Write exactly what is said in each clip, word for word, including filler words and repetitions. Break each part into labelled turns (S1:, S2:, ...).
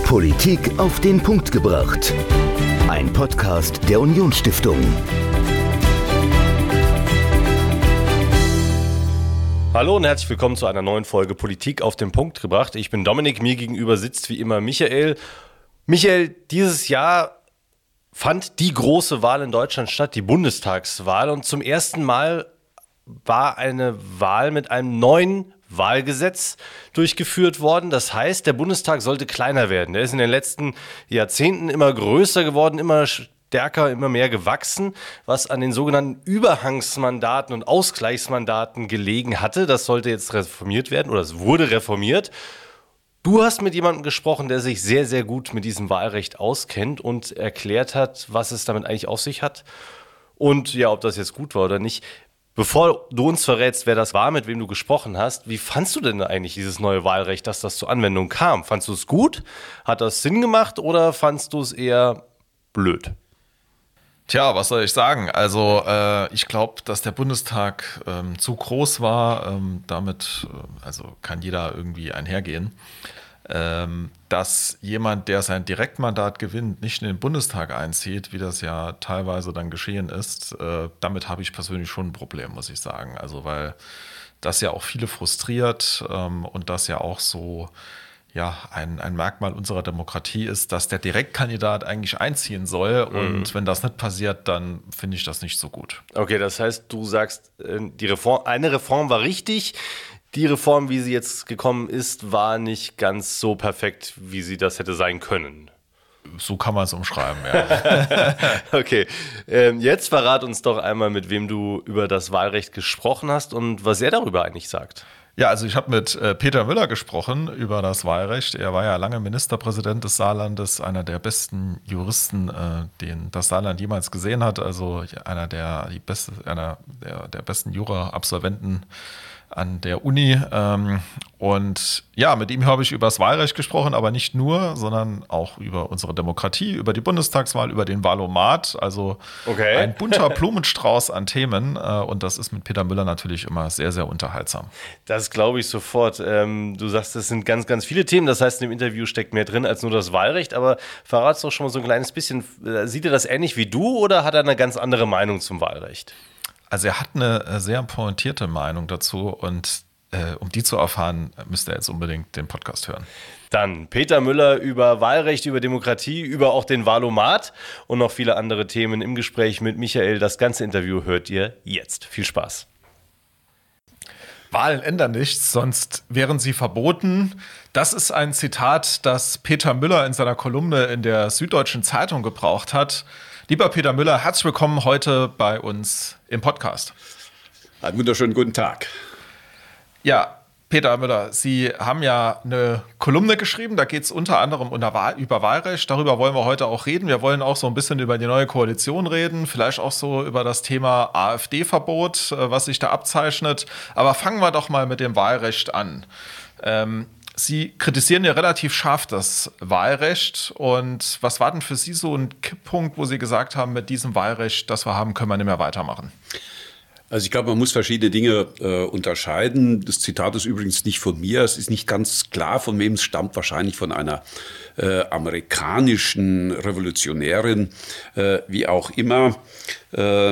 S1: Politik auf den Punkt gebracht. Ein Podcast der Unionsstiftung.
S2: Hallo und herzlich willkommen zu einer neuen Folge Politik auf den Punkt gebracht. Ich bin Dominik, mir gegenüber sitzt wie immer Michael. Michael, dieses Jahr fand die große Wahl in Deutschland statt, die Bundestagswahl. Und zum ersten Mal war eine Wahl mit einem neuen Wahlgesetz durchgeführt worden. Das heißt, der Bundestag sollte kleiner werden. Der ist in den letzten Jahrzehnten immer größer geworden, immer stärker, immer mehr gewachsen, was an den sogenannten Überhangsmandaten und Ausgleichsmandaten gelegen hatte. Das sollte jetzt reformiert werden oder es wurde reformiert. Du hast mit jemandem gesprochen, der sich sehr, sehr gut mit diesem Wahlrecht auskennt und erklärt hat, was es damit eigentlich auf sich hat und ja, ob das jetzt gut war oder nicht. Bevor du uns verrätst, wer das war, mit wem du gesprochen hast, wie fandst du denn eigentlich dieses neue Wahlrecht, dass das zur Anwendung kam? Fandst du es gut? Hat das Sinn gemacht oder fandst du es eher blöd?
S3: Tja, was soll ich sagen? Also äh, ich glaube, dass der Bundestag ähm, zu groß war. Ähm, damit äh, also kann jeder irgendwie einhergehen. Ähm, dass jemand, der sein Direktmandat gewinnt, nicht in den Bundestag einzieht, wie das ja teilweise dann geschehen ist, äh, damit habe ich persönlich schon ein Problem, muss ich sagen. Also weil das ja auch viele frustriert ähm, und das ja auch so ja, ein, ein Merkmal unserer Demokratie ist, dass der Direktkandidat eigentlich einziehen soll. Und mhm. wenn das nicht passiert, dann finde ich das nicht so gut.
S2: Okay, das heißt, du sagst, die Reform, eine Reform war richtig. Die Reform, wie sie jetzt gekommen ist, war nicht ganz so perfekt, wie sie das hätte sein können.
S3: So kann man es umschreiben, ja.
S2: Okay, ähm, jetzt verrat uns doch einmal, mit wem du über das Wahlrecht gesprochen hast und was er darüber eigentlich sagt.
S3: Ja, also ich habe mit äh, Peter Müller gesprochen über das Wahlrecht. Er war ja lange Ministerpräsident des Saarlandes, einer der besten Juristen, äh, den das Saarland jemals gesehen hat. Also einer der, die beste, einer der, der besten Jura-Absolventen an der Uni. Ähm, und ja, mit ihm habe ich über das Wahlrecht gesprochen, aber nicht nur, sondern auch über unsere Demokratie, über die Bundestagswahl, über den Wahlomat. Also okay. Ein bunter Blumenstrauß an Themen. Äh, und das ist mit Peter Müller natürlich immer sehr, sehr unterhaltsam.
S2: Das glaube ich sofort. Ähm, du sagst, es sind ganz, ganz viele Themen. Das heißt, in dem Interview steckt mehr drin als nur das Wahlrecht. Aber verrat's doch schon mal so ein kleines bisschen. Sieht er das ähnlich wie du oder hat er eine ganz andere Meinung zum Wahlrecht?
S3: Also er hat eine sehr pointierte Meinung dazu und äh, um die zu erfahren, müsst ihr jetzt unbedingt den Podcast hören.
S2: Dann Peter Müller über Wahlrecht, über Demokratie, über auch den Wahlomat und noch viele andere Themen im Gespräch mit Michael. Das ganze Interview hört ihr jetzt. Viel Spaß.
S3: Wahlen ändern nichts, sonst wären sie verboten. Das ist ein Zitat, das Peter Müller in seiner Kolumne in der Süddeutschen Zeitung gebraucht hat. Lieber Peter Müller, herzlich willkommen heute bei uns im Podcast.
S4: Einen wunderschönen guten Tag.
S3: Ja, Peter Müller, Sie haben ja eine Kolumne geschrieben, da geht es unter anderem über Wahlrecht. Darüber wollen wir heute auch reden. Wir wollen auch so ein bisschen über die neue Koalition reden, vielleicht auch so über das Thema AfD-Verbot, was sich da abzeichnet. Aber fangen wir doch mal mit dem Wahlrecht an. Ähm, Sie kritisieren ja relativ scharf das Wahlrecht. Und was war denn für Sie so ein Kipppunkt, wo Sie gesagt haben, mit diesem Wahlrecht, das wir haben, können wir nicht mehr weitermachen?
S4: Also ich glaube, man muss verschiedene Dinge äh, unterscheiden. Das Zitat ist übrigens nicht von mir. Es ist nicht ganz klar, von wem es stammt. Wahrscheinlich von einer äh, amerikanischen Revolutionärin, äh, wie auch immer. Äh,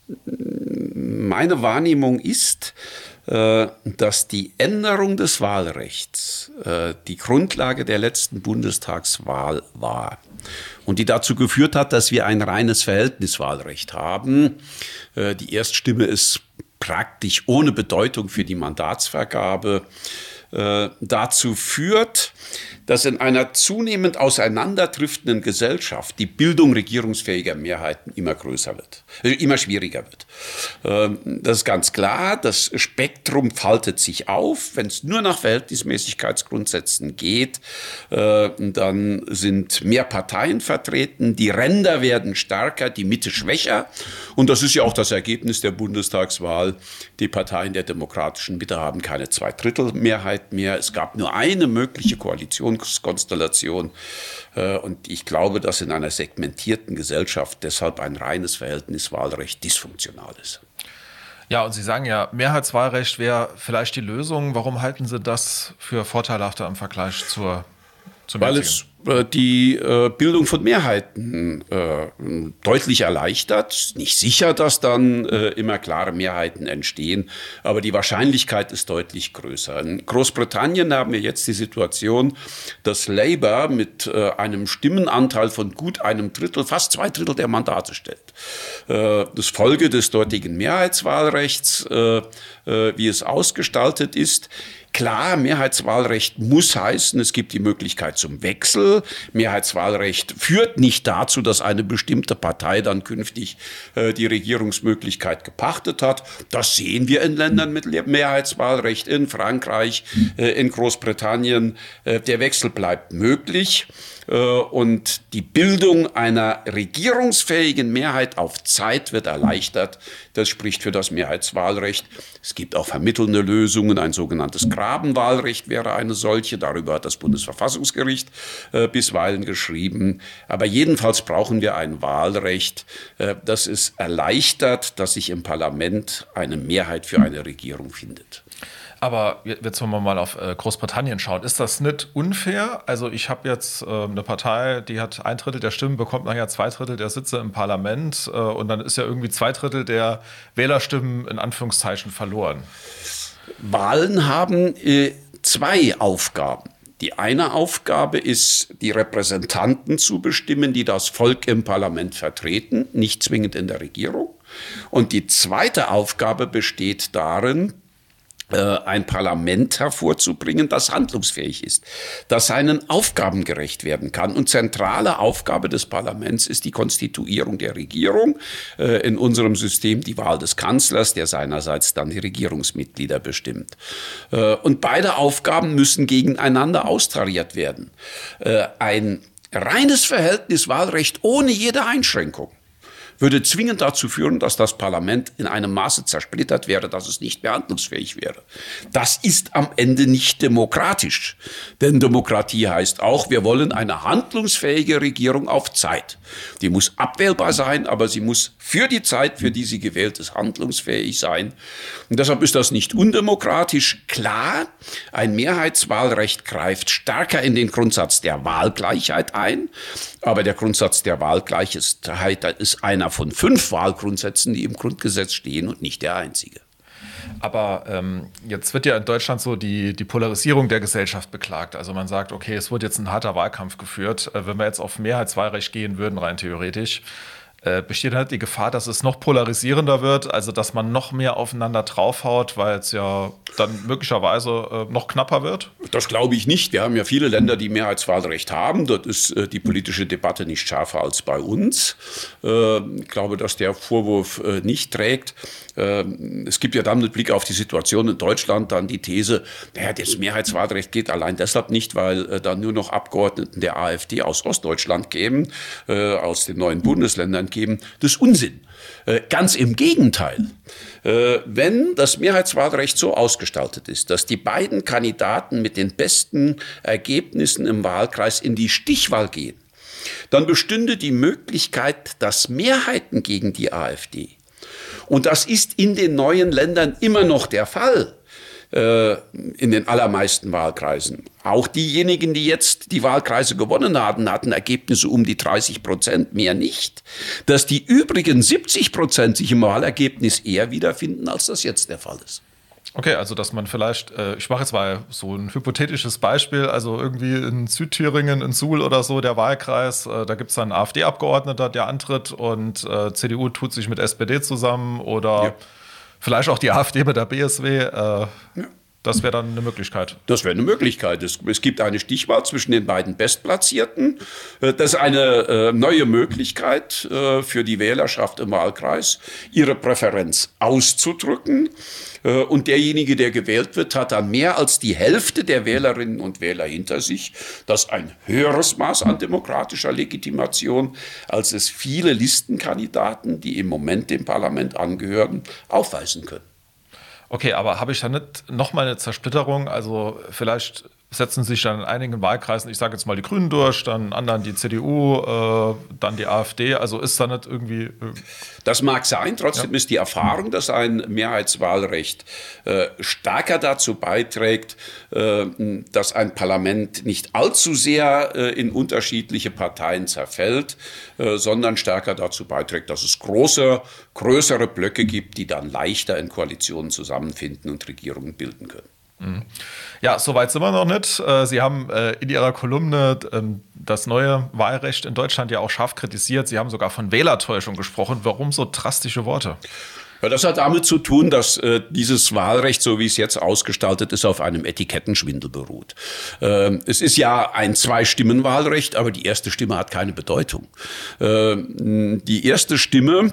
S4: meine Wahrnehmung ist, dass die Änderung des Wahlrechts äh, die Grundlage der letzten Bundestagswahl war und die dazu geführt hat, dass wir ein reines Verhältniswahlrecht haben. Äh, die Erststimme ist praktisch ohne Bedeutung für die Mandatsvergabe. Äh, dazu führt, dass in einer zunehmend auseinanderdriftenden Gesellschaft die Bildung regierungsfähiger Mehrheiten immer größer wird, äh, immer schwieriger wird. Ähm, das ist ganz klar, das Spektrum faltet sich auf. Wenn es nur nach Verhältnismäßigkeitsgrundsätzen geht, äh, dann sind mehr Parteien vertreten, die Ränder werden stärker, die Mitte schwächer. Und das ist ja auch das Ergebnis der Bundestagswahl. Die Parteien der demokratischen Mitte haben keine Zweidrittelmehrheit mehr. Es gab nur eine mögliche Koalitionskonstellation. Und ich glaube, dass in einer segmentierten Gesellschaft deshalb ein reines Verhältniswahlrecht dysfunktional ist.
S3: Ja, und Sie sagen ja, Mehrheitswahlrecht wäre vielleicht die Lösung. Warum halten Sie das für vorteilhafter im Vergleich zur, Zum
S4: Weil es äh, die äh, Bildung von Mehrheiten äh, deutlich erleichtert. Nicht sicher, dass dann äh, immer klare Mehrheiten entstehen, aber die Wahrscheinlichkeit ist deutlich größer. In Großbritannien haben wir jetzt die Situation, dass Labour mit äh, einem Stimmenanteil von gut einem Drittel, fast zwei Drittel der Mandate stellt. Äh, das Folge des dortigen Mehrheitswahlrechts, äh, äh, wie es ausgestaltet ist. Klar, Mehrheitswahlrecht muss heißen, es gibt die Möglichkeit zum Wechsel. Mehrheitswahlrecht führt nicht dazu, dass eine bestimmte Partei dann künftig äh, die Regierungsmöglichkeit gepachtet hat. Das sehen wir in Ländern mit Mehrheitswahlrecht, in Frankreich, äh, in Großbritannien. Äh, der Wechsel bleibt möglich. Und die Bildung einer regierungsfähigen Mehrheit auf Zeit wird erleichtert. Das spricht für das Mehrheitswahlrecht. Es gibt auch vermittelnde Lösungen. Ein sogenanntes Grabenwahlrecht wäre eine solche. Darüber hat das Bundesverfassungsgericht äh, bisweilen geschrieben. Aber jedenfalls brauchen wir ein Wahlrecht, äh, das es erleichtert, dass sich im Parlament eine Mehrheit für eine Regierung findet.
S3: Aber jetzt, wenn wir mal auf Großbritannien schauen, ist das nicht unfair? Also ich habe jetzt äh, eine Partei, die hat ein Drittel der Stimmen, bekommt nachher zwei Drittel der Sitze im Parlament äh, und dann ist ja irgendwie zwei Drittel der Wählerstimmen in Anführungszeichen verloren.
S4: Wahlen haben äh, zwei Aufgaben. Die eine Aufgabe ist, die Repräsentanten zu bestimmen, die das Volk im Parlament vertreten, nicht zwingend in der Regierung. Und die zweite Aufgabe besteht darin, ein Parlament hervorzubringen, das handlungsfähig ist, das seinen Aufgaben gerecht werden kann. Und zentrale Aufgabe des Parlaments ist die Konstituierung der Regierung, in unserem System die Wahl des Kanzlers, der seinerseits dann die Regierungsmitglieder bestimmt. Und beide Aufgaben müssen gegeneinander austariert werden. Ein reines Verhältnis Wahlrecht ohne jede Einschränkung würde zwingend dazu führen, dass das Parlament in einem Maße zersplittert wäre, dass es nicht mehr handlungsfähig wäre. Das ist am Ende nicht demokratisch. Denn Demokratie heißt auch, wir wollen eine handlungsfähige Regierung auf Zeit. Die muss abwählbar sein, aber sie muss für die Zeit, für die sie gewählt ist, handlungsfähig sein. Und deshalb ist das nicht undemokratisch. Klar, ein Mehrheitswahlrecht greift stärker in den Grundsatz der Wahlgleichheit ein. Aber der Grundsatz der Wahlgleichheit ist einer von fünf Wahlgrundsätzen, die im Grundgesetz stehen und nicht der einzige.
S3: Aber ähm, jetzt wird ja in Deutschland so die, die Polarisierung der Gesellschaft beklagt. Also man sagt, okay, es wird jetzt ein harter Wahlkampf geführt. Äh, wenn wir jetzt auf Mehrheitswahlrecht gehen würden, rein theoretisch, äh, besteht halt die Gefahr, dass es noch polarisierender wird, also dass man noch mehr aufeinander draufhaut, weil es ja dann möglicherweise äh, noch knapper wird?
S4: Das glaube ich nicht. Wir haben ja viele Länder, die Mehrheitswahlrecht haben. Dort ist äh, die politische Debatte nicht schärfer als bei uns. Äh, ich glaube, dass der Vorwurf äh, nicht trägt. Äh, es gibt ja dann mit Blick auf die Situation in Deutschland dann die These, naja, das Mehrheitswahlrecht geht allein deshalb nicht, weil äh, dann nur noch Abgeordneten der AfD aus Ostdeutschland kämen, äh, aus den neuen Bundesländern kämen. Das ist Unsinn. Äh, ganz im Gegenteil. Äh, wenn das Mehrheitswahlrecht so ausgestaltet ist, dass die beiden Kandidaten mit den besten Ergebnissen im Wahlkreis in die Stichwahl gehen, dann bestünde die Möglichkeit, dass Mehrheiten gegen die AfD, und das ist in den neuen Ländern immer noch der Fall, in den allermeisten Wahlkreisen. Auch diejenigen, die jetzt die Wahlkreise gewonnen hatten, hatten Ergebnisse um die dreißig Prozent, mehr nicht. Dass die übrigen siebzig Prozent sich im Wahlergebnis eher wiederfinden, als das jetzt der Fall ist.
S3: Okay, also dass man vielleicht, äh, ich mache jetzt mal so ein hypothetisches Beispiel, also irgendwie in Südthüringen, in Suhl oder so, der Wahlkreis, äh, da gibt es dann einen AfD-Abgeordneter, der antritt und äh, C D U tut sich mit S P D zusammen oder ja. Vielleicht auch die AfD mit der B S W. Äh, ja. Das wäre dann eine Möglichkeit.
S4: Das wäre eine Möglichkeit. Es, es gibt eine Stichwahl zwischen den beiden Bestplatzierten. Das ist eine äh, neue Möglichkeit äh, für die Wählerschaft im Wahlkreis, ihre Präferenz auszudrücken. Äh, und derjenige, der gewählt wird, hat dann mehr als die Hälfte der Wählerinnen und Wähler hinter sich. Das ist ein höheres Maß an demokratischer Legitimation, als es viele Listenkandidaten, die im Moment dem Parlament angehören, aufweisen können.
S3: Okay, aber habe ich da nicht nochmal eine Zersplitterung? Also vielleicht setzen sich dann in einigen Wahlkreisen, ich sage jetzt mal die Grünen durch, dann in anderen die C D U, äh, dann die AfD. Also ist da nicht irgendwie... Äh
S4: das mag sein, trotzdem ja. ist die Erfahrung, dass ein Mehrheitswahlrecht äh, stärker dazu beiträgt, äh, dass ein Parlament nicht allzu sehr äh, in unterschiedliche Parteien zerfällt, äh, sondern stärker dazu beiträgt, dass es große, größere Blöcke gibt, die dann leichter in Koalitionen zusammenfinden und Regierungen bilden können.
S3: Ja, soweit sind wir noch nicht. Sie haben in Ihrer Kolumne das neue Wahlrecht in Deutschland ja auch scharf kritisiert. Sie haben sogar von Wählertäuschung gesprochen. Warum so drastische Worte?
S4: Ja, das hat damit zu tun, dass äh, dieses Wahlrecht, so wie es jetzt ausgestaltet ist, auf einem Etikettenschwindel beruht. Äh, es ist ja ein Zwei-Stimmen-Wahlrecht, aber die erste Stimme hat keine Bedeutung. Äh, die erste Stimme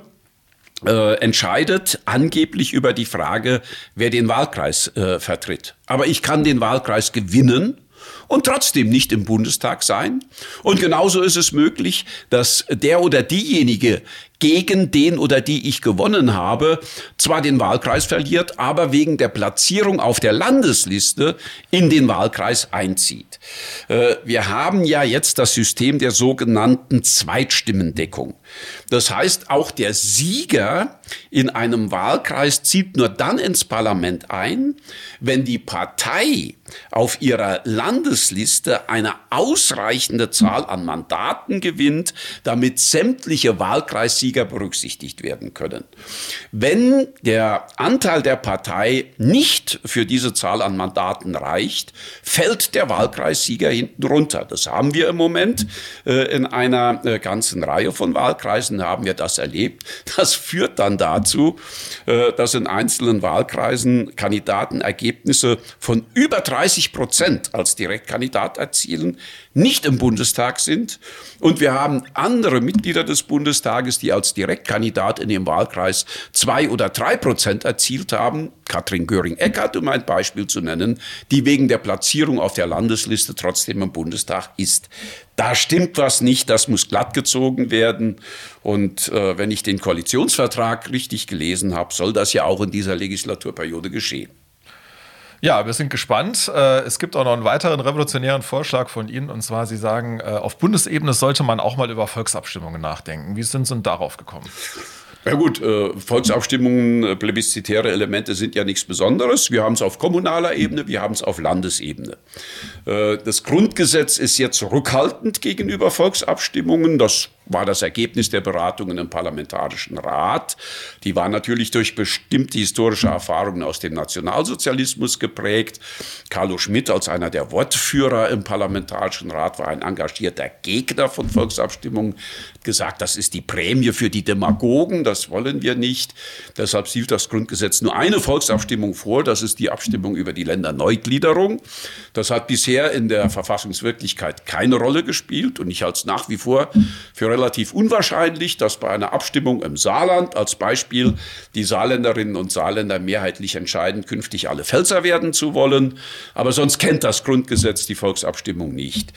S4: Äh, entscheidet angeblich über die Frage, wer den Wahlkreis äh, vertritt. Aber ich kann den Wahlkreis gewinnen und trotzdem nicht im Bundestag sein. Und genauso ist es möglich, dass der oder diejenige gegen den oder die ich gewonnen habe, zwar den Wahlkreis verliert, aber wegen der Platzierung auf der Landesliste in den Wahlkreis einzieht. Äh, wir haben ja jetzt das System der sogenannten Zweitstimmendeckung. Das heißt, auch der Sieger in einem Wahlkreis zieht nur dann ins Parlament ein, wenn die Partei auf ihrer Landesliste eine ausreichende Zahl an Mandaten gewinnt, damit sämtliche Wahlkreissieger berücksichtigt werden können. Wenn der Anteil der Partei nicht für diese Zahl an Mandaten reicht, fällt der Wahlkreissieger hinten runter. Das haben wir im Moment äh, in einer äh, ganzen Reihe von Wahlkreisen, haben wir das erlebt. Das führt dann dazu, äh, dass in einzelnen Wahlkreisen Kandidaten Ergebnisse von über dreißig Prozent als Direktkandidat erzielen, nicht im Bundestag sind. Und wir haben andere Mitglieder des Bundestages, die als Direktkandidat in dem Wahlkreis zwei oder drei Prozent erzielt haben. Katrin Göring-Eckardt, um ein Beispiel zu nennen, die wegen der Platzierung auf der Landesliste trotzdem im Bundestag ist. Da stimmt was nicht, das muss glattgezogen werden. Und äh, wenn ich den Koalitionsvertrag richtig gelesen habe, soll das ja auch in dieser Legislaturperiode geschehen.
S3: Ja, wir sind gespannt. Es gibt auch noch einen weiteren revolutionären Vorschlag von Ihnen. Und zwar, Sie sagen, auf Bundesebene sollte man auch mal über Volksabstimmungen nachdenken. Wie sind Sie denn darauf gekommen?
S4: Ja gut, äh, Volksabstimmungen, plebiszitäre Elemente sind ja nichts Besonderes. Wir haben es auf kommunaler Ebene, wir haben es auf Landesebene. Äh, das Grundgesetz ist jetzt rückhaltend gegenüber Volksabstimmungen. Das war das Ergebnis der Beratungen im Parlamentarischen Rat. Die war natürlich durch bestimmte historische Erfahrungen aus dem Nationalsozialismus geprägt. Carlo Schmitt als einer der Wortführer im Parlamentarischen Rat war ein engagierter Gegner von Volksabstimmungen, hat gesagt, das ist die Prämie für die Demagogen, das wollen wir nicht. Deshalb sieht das Grundgesetz nur eine Volksabstimmung vor, das ist die Abstimmung über die Länderneugliederung. Das hat bisher in der Verfassungswirklichkeit keine Rolle gespielt und ich halte es nach wie vor für relativ unwahrscheinlich, dass bei einer Abstimmung im Saarland als Beispiel die Saarländerinnen und Saarländer mehrheitlich entscheiden, künftig alle Pfälzer werden zu wollen. Aber sonst kennt das Grundgesetz die Volksabstimmung nicht.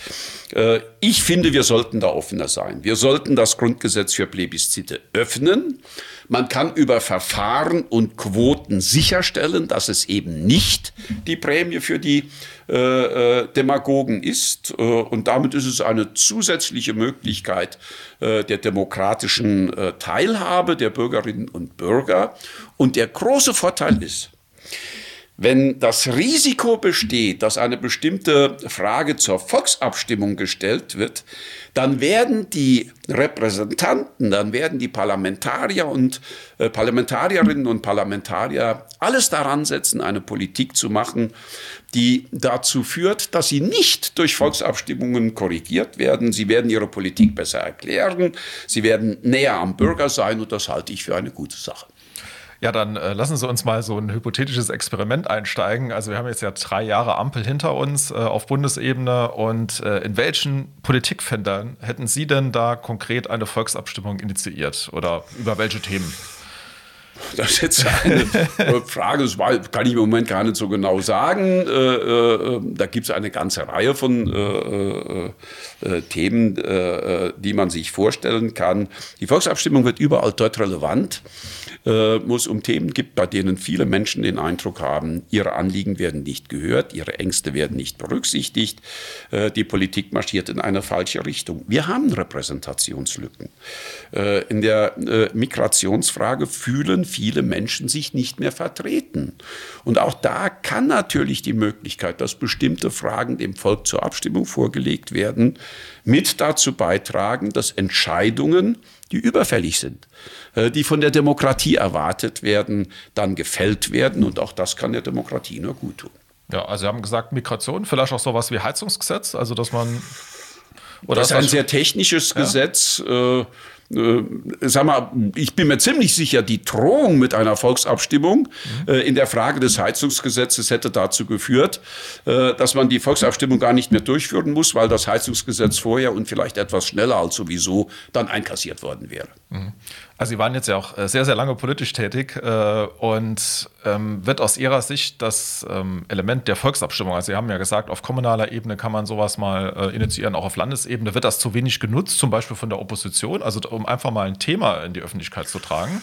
S4: Ich finde, wir sollten da offener sein. Wir sollten das Grundgesetz für Plebiszite öffnen. Man kann über Verfahren und Quoten sicherstellen, dass es eben nicht die Prämie für die äh, Demagogen ist. Und damit ist es eine zusätzliche Möglichkeit äh, der demokratischen äh, Teilhabe der Bürgerinnen und Bürger. Und der große Vorteil ist, wenn das Risiko besteht, dass eine bestimmte Frage zur Volksabstimmung gestellt wird, dann werden die Repräsentanten, dann werden die Parlamentarier und äh, Parlamentarierinnen und Parlamentarier alles daran setzen, eine Politik zu machen, die dazu führt, dass sie nicht durch Volksabstimmungen korrigiert werden. Sie werden ihre Politik besser erklären, sie werden näher am Bürger sein und das halte ich für eine gute Sache.
S3: Ja, dann äh, lassen Sie uns mal so ein hypothetisches Experiment einsteigen. Also wir haben jetzt ja drei Jahre Ampel hinter uns äh, auf Bundesebene. Und äh, in welchen Politikfeldern hätten Sie denn da konkret eine Volksabstimmung initiiert? Oder über welche Themen?
S4: Das ist jetzt eine Frage, das kann ich im Moment gar nicht so genau sagen. Äh, äh, da gibt es eine ganze Reihe von äh, äh, Themen, äh, die man sich vorstellen kann. Die Volksabstimmung wird überall dort relevant, äh, wo es um Themen gibt, bei denen viele Menschen den Eindruck haben, ihre Anliegen werden nicht gehört, ihre Ängste werden nicht berücksichtigt, äh, die Politik marschiert in eine falsche Richtung. Wir haben Repräsentationslücken. Äh, in der äh, Migrationsfrage fühlen viele Menschen sich nicht mehr vertreten. Und auch da kann natürlich die Möglichkeit, dass bestimmte Fragen dem Volk zur Abstimmung vorgelegt werden, mit dazu beitragen, dass Entscheidungen, die überfällig sind, die von der Demokratie erwartet werden, dann gefällt werden. Und auch das kann der Demokratie nur gut tun.
S3: Ja, also Sie haben gesagt Migration, vielleicht auch sowas wie Heizungsgesetz, also dass man... Oder
S4: das ist ein sehr technisches ja? Gesetz. Äh, äh, sag mal, ich bin mir ziemlich sicher, die Drohung mit einer Volksabstimmung mhm. äh, in der Frage des Heizungsgesetzes hätte dazu geführt, äh, dass man die Volksabstimmung gar nicht mehr durchführen muss, weil das Heizungsgesetz vorher und vielleicht etwas schneller als sowieso dann einkassiert worden wäre.
S3: Mhm. Also Sie waren jetzt ja auch sehr, sehr lange politisch tätig äh, und ähm, wird aus Ihrer Sicht das ähm, Element der Volksabstimmung, also Sie haben ja gesagt, auf kommunaler Ebene kann man sowas mal äh, initiieren, auch auf Landesebene, wird das zu wenig genutzt, zum Beispiel von der Opposition, also um einfach mal ein Thema in die Öffentlichkeit zu tragen?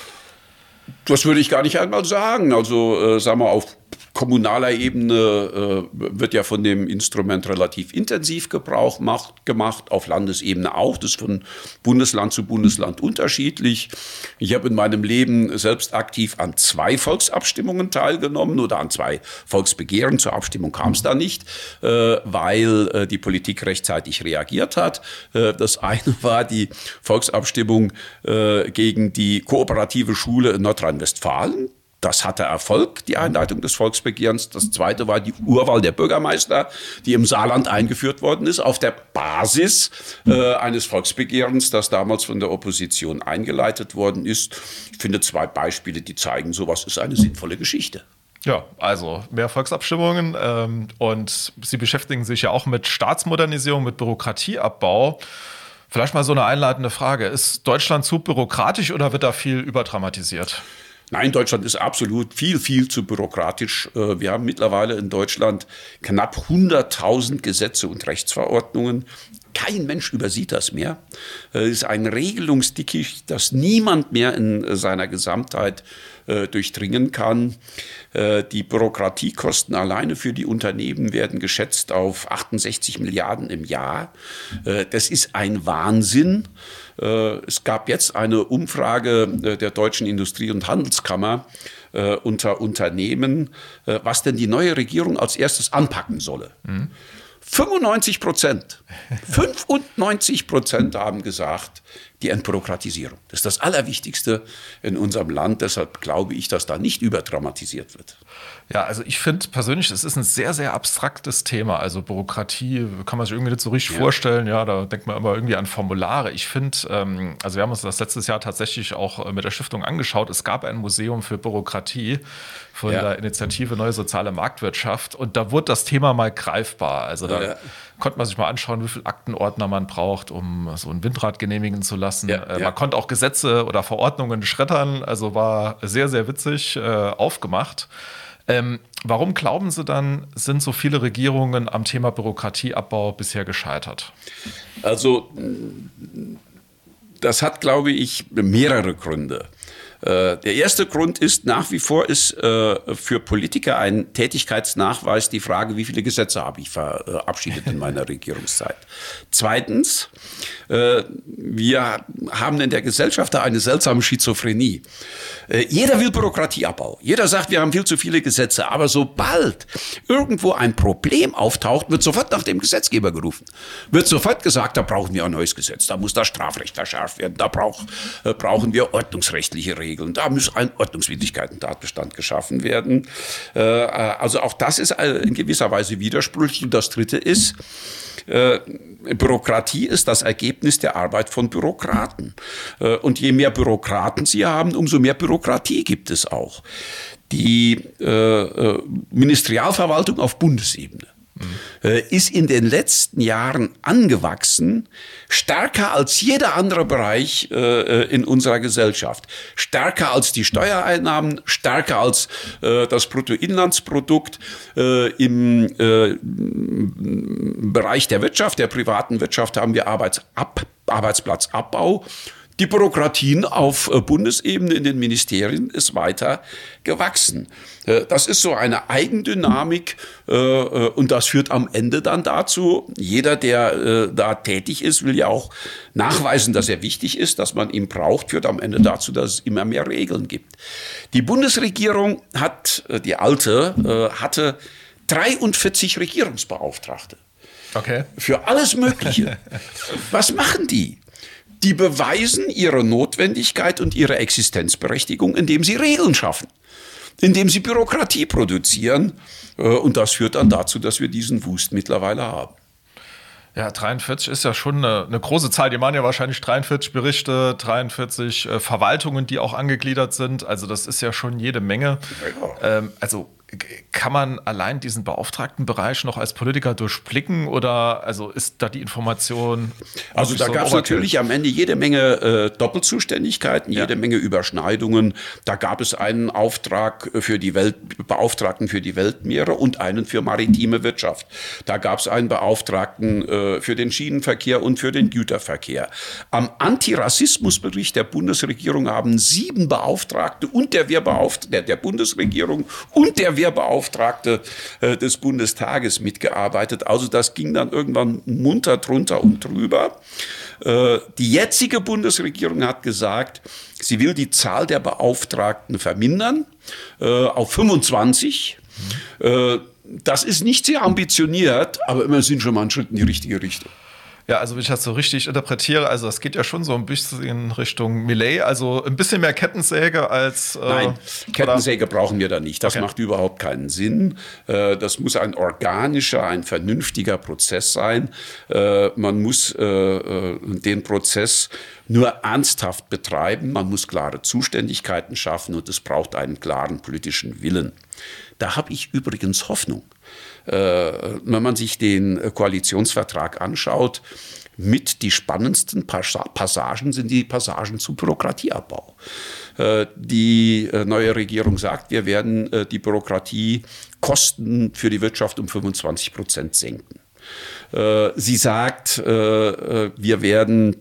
S4: Das würde ich gar nicht einmal sagen. Also äh, sagen wir, auf kommunaler Ebene äh, wird ja von dem Instrument relativ intensiv Gebrauch macht, gemacht, auf Landesebene auch. Das ist von Bundesland zu Bundesland unterschiedlich. Ich habe in meinem Leben selbst aktiv an zwei Volksabstimmungen teilgenommen oder an zwei Volksbegehren. Zur Abstimmung kam es da nicht, äh, weil äh, die Politik rechtzeitig reagiert hat. Äh, das eine war die Volksabstimmung äh, gegen die kooperative Schule in Nordrhein-Westfalen. Das hatte Erfolg, die Einleitung des Volksbegehrens. Das zweite war die Urwahl der Bürgermeister, die im Saarland eingeführt worden ist, auf der Basis äh, eines Volksbegehrens, das damals von der Opposition eingeleitet worden ist. Ich finde zwei Beispiele, die zeigen, sowas ist eine sinnvolle Geschichte.
S3: Ja, also mehr Volksabstimmungen ähm, und Sie beschäftigen sich ja auch mit Staatsmodernisierung, mit Bürokratieabbau. Vielleicht mal so eine einleitende Frage. Ist Deutschland zu bürokratisch oder wird da viel überdramatisiert?
S4: Nein, Deutschland ist absolut viel, viel zu bürokratisch. Wir haben mittlerweile in Deutschland knapp hunderttausend Gesetze und Rechtsverordnungen. Kein Mensch übersieht das mehr. Es ist ein Regelungsdickicht, das niemand mehr in seiner Gesamtheit äh, durchdringen kann. Äh, die Bürokratiekosten alleine für die Unternehmen werden geschätzt auf achtundsechzig Milliarden im Jahr. Äh, das ist ein Wahnsinn. Äh, es gab jetzt eine Umfrage äh, der Deutschen Industrie- und Handelskammer äh, unter Unternehmen, äh, was denn die neue Regierung als erstes anpacken solle. Mhm. fünfundneunzig Prozent, fünfundneunzig Prozent haben gesagt, die Entbürokratisierung. Das ist das Allerwichtigste in unserem Land. Deshalb glaube ich, dass da nicht überdramatisiert wird.
S3: Ja, also ich finde persönlich, es ist ein sehr, sehr abstraktes Thema. Also Bürokratie kann man sich irgendwie nicht so richtig ja. vorstellen. Ja, da denkt man immer irgendwie an Formulare. Ich finde, ähm, also wir haben uns das letztes Jahr tatsächlich auch mit der Stiftung angeschaut. Es gab ein Museum für Bürokratie von ja. der Initiative Neue Soziale Marktwirtschaft. Und da wurde das Thema mal greifbar. Also da ja. konnte man sich mal anschauen, wie viele Aktenordner man braucht, um so ein Windrad genehmigen zu lassen. Ja, äh, ja. Man konnte auch Gesetze oder Verordnungen schreddern. Also war sehr, sehr witzig äh, aufgemacht. Ähm, warum glauben Sie dann, sind so viele Regierungen am Thema Bürokratieabbau bisher gescheitert?
S4: Also das hat, glaube ich, mehrere Gründe. Der erste Grund ist, nach wie vor ist äh, für Politiker ein Tätigkeitsnachweis die Frage, wie viele Gesetze habe ich verabschiedet in meiner Regierungszeit. Zweitens, äh, wir haben in der Gesellschaft da eine seltsame Schizophrenie. Äh, jeder will Bürokratieabbau. Jeder sagt, wir haben viel zu viele Gesetze. Aber sobald irgendwo ein Problem auftaucht, wird sofort nach dem Gesetzgeber gerufen. Wird sofort gesagt, da brauchen wir ein neues Gesetz. Da muss das Strafrecht verschärft werden. Da brauch, äh, brauchen wir ordnungsrechtliche Regeln. Da muss ein Ordnungswidrigkeiten-Tatbestand geschaffen werden. Äh, also auch das ist in gewisser Weise widersprüchlich. Und das Dritte ist, äh, Bürokratie ist das Ergebnis der Arbeit von Bürokraten. Äh, und je mehr Bürokraten Sie haben, umso mehr Bürokratie gibt es auch. Die äh, Ministerialverwaltung auf Bundesebene mhm. ist in den letzten Jahren angewachsen, stärker als jeder andere Bereich in unserer Gesellschaft. Stärker als die Steuereinnahmen, stärker als das Bruttoinlandsprodukt im Bereich der Wirtschaft, der privaten Wirtschaft haben wir Arbeitsab, Arbeitsplatzabbau. Die Bürokratien auf Bundesebene in den Ministerien ist weiter gewachsen. Das ist so eine Eigendynamik und das führt am Ende dann dazu, jeder, der da tätig ist, will ja auch nachweisen, dass er wichtig ist, dass man ihn braucht, führt am Ende dazu, dass es immer mehr Regeln gibt. Die Bundesregierung hat, die alte, hatte dreiundvierzig Regierungsbeauftragte.
S3: Okay.
S4: Für alles Mögliche. Was machen die? Die beweisen ihre Notwendigkeit und ihre Existenzberechtigung, indem sie Regeln schaffen, indem sie Bürokratie produzieren. Und das führt dann dazu, dass wir diesen Wust mittlerweile haben.
S3: Ja, dreiundvierzig ist ja schon eine, eine große Zahl. Die machen ja wahrscheinlich dreiundvierzig Berichte, dreiundvierzig äh, Verwaltungen, die auch angegliedert sind. Also das ist ja schon jede Menge. Ja. Ähm, also kann man allein diesen Beauftragtenbereich noch als Politiker durchblicken oder also ist da die Information?
S4: Also da
S3: so
S4: gab es natürlich am Ende jede Menge äh, Doppelzuständigkeiten, jede ja. Menge Überschneidungen. Da gab es einen Auftrag für die Welt, Beauftragten für die Weltmeere und einen für maritime Wirtschaft. Da gab es einen Beauftragten äh, für den Schienenverkehr und für den Güterverkehr. Am Antirassismusbericht der Bundesregierung haben sieben Beauftragte und der Wehrbeauftragte der, der Bundesregierung und der Wehrbeauftragte äh, des Bundestages mitgearbeitet. Also das ging dann irgendwann munter drunter und drüber. Äh, die jetzige Bundesregierung hat gesagt, sie will die Zahl der Beauftragten vermindern äh, auf fünfundzwanzig. Mhm. Äh, das ist nicht sehr ambitioniert, aber immerhin schon mal ein Schritt in die richtige Richtung.
S3: Ja, also wenn ich das so richtig interpretiere, also es geht ja schon so ein bisschen in Richtung Millet, also ein bisschen mehr Kettensäge als... Äh,
S4: Nein, Kettensäge oder? Brauchen wir da nicht. Das okay. macht überhaupt keinen Sinn. Äh, das muss ein organischer, ein vernünftiger Prozess sein. Äh, man muss äh, den Prozess nur ernsthaft betreiben. Man muss klare Zuständigkeiten schaffen und es braucht einen klaren politischen Willen. Da habe ich übrigens Hoffnung. Wenn man sich den Koalitionsvertrag anschaut, mit die spannendsten Passagen sind die Passagen zum Bürokratieabbau. Die neue Regierung sagt, wir werden die Bürokratiekosten für die Wirtschaft um fünfundzwanzig Prozent senken. Sie sagt, wir werden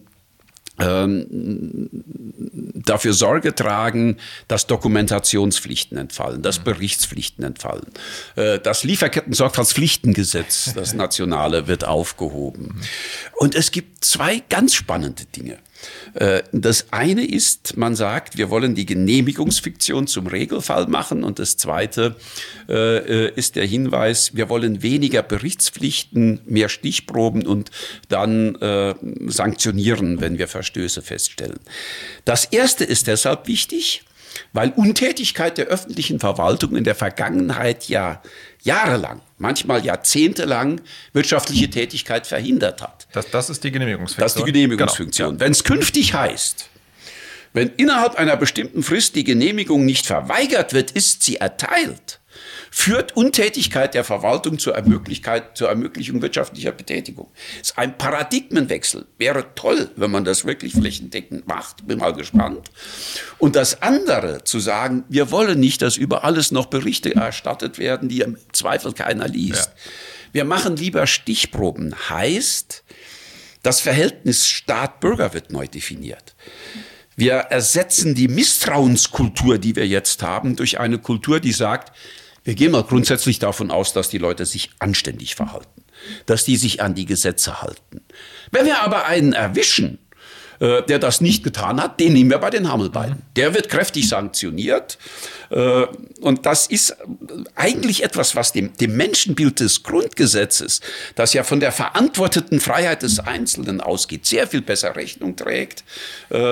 S4: dafür Sorge tragen, dass Dokumentationspflichten entfallen, dass Berichtspflichten entfallen. Das Lieferketten-Sorgfaltspflichtengesetz, das nationale, wird aufgehoben. Und es gibt zwei ganz spannende Dinge. Das eine ist, man sagt, wir wollen die Genehmigungsfiktion zum Regelfall machen. Und das zweite äh, ist der Hinweis, wir wollen weniger Berichtspflichten, mehr Stichproben und dann äh, sanktionieren, wenn wir Verstöße feststellen. Das erste ist deshalb wichtig, weil Untätigkeit der öffentlichen Verwaltung in der Vergangenheit ja jahrelang, manchmal jahrzehntelang wirtschaftliche Tätigkeit verhindert hat.
S3: Das, das ist die Genehmigungsfunktion.
S4: Das ist die Genehmigungsfunktion. Genau. Wenn es künftig heißt, wenn innerhalb einer bestimmten Frist die Genehmigung nicht verweigert wird, ist sie erteilt, führt Untätigkeit der Verwaltung zur, zur Ermöglichung wirtschaftlicher Betätigung. Das ist ein Paradigmenwechsel. Wäre toll, wenn man das wirklich flächendeckend macht. Bin mal gespannt. Und das andere, zu sagen, wir wollen nicht, dass über alles noch Berichte erstattet werden, die im Zweifel keiner liest. Ja. Wir machen lieber Stichproben. Heißt, das Verhältnis Staat-Bürger wird neu definiert. Wir ersetzen die Misstrauenskultur, die wir jetzt haben, durch eine Kultur, die sagt, wir gehen mal grundsätzlich davon aus, dass die Leute sich anständig verhalten, dass die sich an die Gesetze halten. Wenn wir aber einen erwischen, äh, der das nicht getan hat, den nehmen wir bei den Hammelbeinen. Der wird kräftig sanktioniert. Äh, und das ist eigentlich etwas, was dem, dem Menschenbild des Grundgesetzes, das ja von der verantworteten Freiheit des Einzelnen ausgeht, sehr viel besser Rechnung trägt. Äh,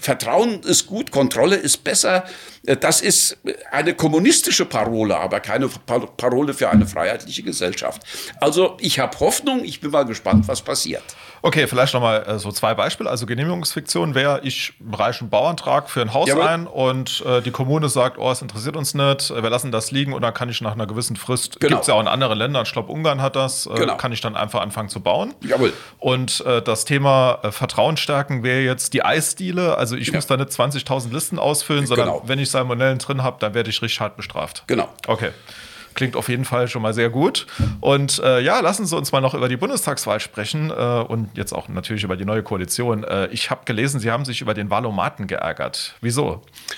S4: Vertrauen ist gut, Kontrolle ist besser. Das ist eine kommunistische Parole, aber keine Parole für eine freiheitliche Gesellschaft. Also ich habe Hoffnung, ich bin mal gespannt, was passiert.
S3: Okay, vielleicht nochmal äh, so zwei Beispiele. Also Genehmigungsfiktion wäre, ich reiche einen Bauantrag für ein Haus
S4: Jawohl.
S3: ein und äh, die Kommune sagt, oh, es interessiert uns nicht, wir lassen das liegen und dann kann ich nach einer gewissen Frist,
S4: Genau.
S3: gibt es ja auch in anderen Ländern, ich glaube Ungarn hat das, äh,
S4: Genau.
S3: kann ich dann einfach anfangen zu bauen.
S4: Jawohl.
S3: Und äh, das Thema äh, Vertrauen stärken wäre jetzt die Eisdiele. Also ich
S4: Ja.
S3: muss da nicht zwanzigtausend Listen ausfüllen, sondern
S4: Genau.
S3: wenn ich Salmonellen drin habe, dann werde ich richtig hart bestraft.
S4: Genau.
S3: Okay. Klingt auf jeden Fall schon mal sehr gut. Und äh, ja, lassen Sie uns mal noch über die Bundestagswahl sprechen äh, und jetzt auch natürlich über die neue Koalition. Äh, ich habe gelesen, Sie haben sich über den Wahlomaten geärgert. Wieso?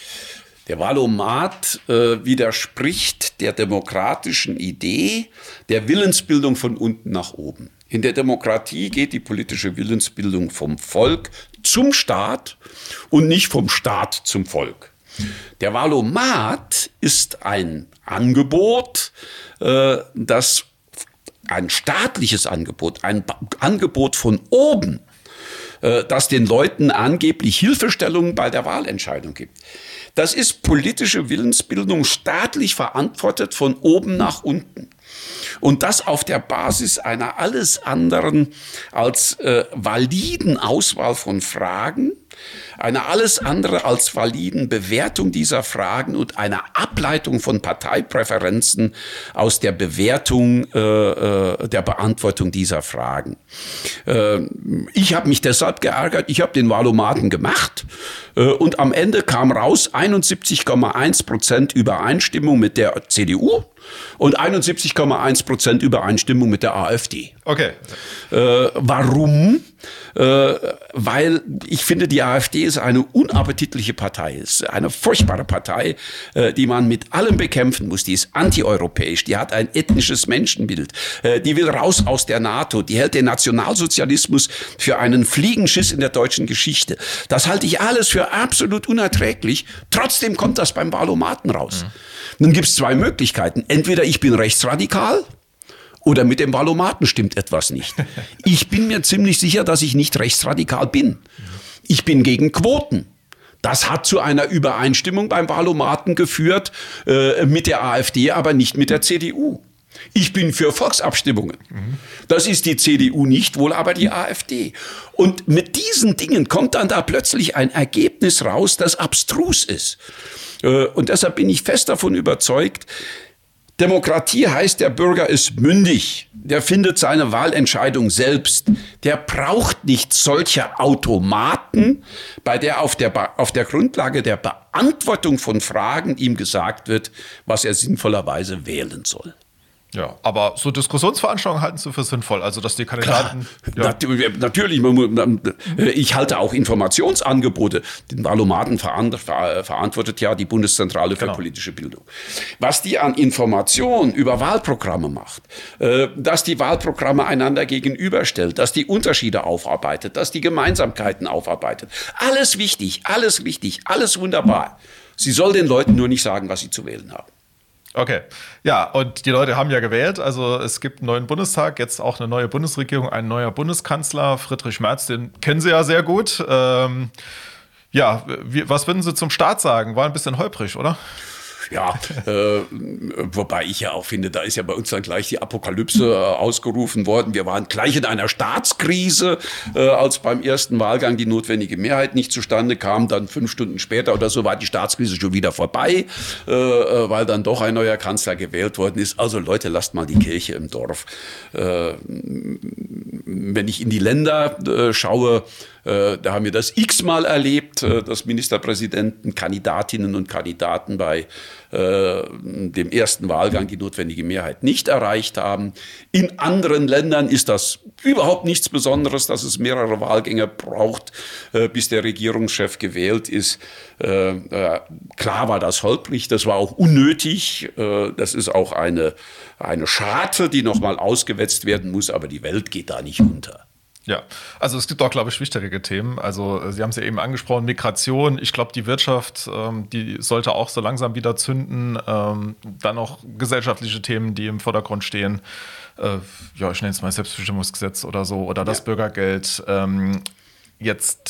S4: Der Wahlomat äh, widerspricht der demokratischen Idee der Willensbildung von unten nach oben. In der Demokratie geht die politische Willensbildung vom Volk zum Staat und nicht vom Staat zum Volk. Der Wahlomat ist ein Angebot, äh, das ein staatliches Angebot, ein ba- Angebot von oben, äh, das den Leuten angeblich Hilfestellungen bei der Wahlentscheidung gibt. Das ist politische Willensbildung staatlich verantwortet von oben nach unten. Und das auf der Basis einer alles anderen als äh, validen Auswahl von Fragen, einer alles andere als validen Bewertung dieser Fragen und einer Ableitung von Parteipräferenzen aus der Bewertung äh, äh, der Beantwortung dieser Fragen. Äh, ich habe mich deshalb geärgert, ich habe den Wahlomaten gemacht äh, und am Ende kam raus einundsiebzig Komma eins Prozent Übereinstimmung mit der C D U und einundsiebzig Komma eins Prozent Übereinstimmung mit der AfD.
S3: Okay.
S4: Äh, warum? Äh, weil ich finde, die AfD ist eine unappetitliche Partei, ist eine furchtbare Partei, äh, die man mit allem bekämpfen muss. Die ist antieuropäisch, die hat ein ethnisches Menschenbild, äh, die will raus aus der NATO, die hält den Nationalsozialismus für einen Fliegenschiss in der deutschen Geschichte. Das halte ich alles für absolut unerträglich. Trotzdem kommt das beim Wahlomaten raus. Mhm. Nun gibt es zwei Möglichkeiten. Entweder ich bin rechtsradikal, oder mit dem Wahlomaten stimmt etwas nicht. Ich bin mir ziemlich sicher, dass ich nicht rechtsradikal bin. Ich bin gegen Quoten. Das hat zu einer Übereinstimmung beim Wahlomaten geführt äh, mit der AfD, aber nicht mit der C D U. Ich bin für Volksabstimmungen. Das ist die C D U nicht, wohl aber die AfD. Und mit diesen Dingen kommt dann da plötzlich ein Ergebnis raus, das abstrus ist. Äh, und deshalb bin ich fest davon überzeugt, Demokratie heißt, der Bürger ist mündig, der findet seine Wahlentscheidung selbst. Der braucht nicht solche Automaten, bei der auf der, Ba- auf der Grundlage der Beantwortung von Fragen ihm gesagt wird, was er sinnvollerweise wählen soll.
S3: Ja, aber so Diskussionsveranstaltungen halten Sie für sinnvoll, also dass die Kandidaten... Ja.
S4: Nat- Natürlich, man muss- ich halte auch Informationsangebote. Den Wahlomaten veran- ver- verantwortet ja die Bundeszentrale für
S3: Genau.
S4: politische Bildung. Was die an Informationen über Wahlprogramme macht, äh, dass die Wahlprogramme einander gegenüberstellt, dass die Unterschiede aufarbeitet, dass die Gemeinsamkeiten aufarbeitet. Alles wichtig, alles wichtig, alles wunderbar. Sie soll den Leuten nur nicht sagen, was sie zu wählen haben.
S3: Okay, ja, und die Leute haben ja gewählt, also es gibt einen neuen Bundestag, jetzt auch eine neue Bundesregierung, ein neuer Bundeskanzler, Friedrich Merz, den kennen Sie ja sehr gut. Ähm, ja, wie, was würden Sie zum Start sagen? War ein bisschen holprig, oder?
S4: Ja, äh, wobei ich ja auch finde, da ist ja bei uns dann gleich die Apokalypse äh, ausgerufen worden. Wir waren gleich in einer Staatskrise, äh, als beim ersten Wahlgang die notwendige Mehrheit nicht zustande kam. Dann fünf Stunden später oder so war die Staatskrise schon wieder vorbei, äh, weil dann doch ein neuer Kanzler gewählt worden ist. Also Leute, lasst mal die Kirche im Dorf. Äh, wenn ich in die Länder äh, schaue, äh, da haben wir das x-mal erlebt, äh, dass Ministerpräsidenten, Kandidatinnen und Kandidaten bei äh, dem ersten Wahlgang die notwendige Mehrheit nicht erreicht haben. In anderen Ländern ist das überhaupt nichts Besonderes, dass es mehrere Wahlgänge braucht, äh, bis der Regierungschef gewählt ist. Äh, äh, klar war das holprig, das war auch unnötig. Äh, das ist auch eine, eine Scharte, die nochmal ausgewetzt werden muss, aber die Welt geht da nicht unter.
S3: Ja, also es gibt auch, glaube ich, wichtigere Themen. Also Sie haben es ja eben angesprochen, Migration. Ich glaube, die Wirtschaft, ähm, die sollte auch so langsam wieder zünden. Ähm, dann noch gesellschaftliche Themen, die im Vordergrund stehen. Äh, ja, ich nenne es mal Selbstbestimmungsgesetz oder so oder das ja. Bürgergeld. Ähm, jetzt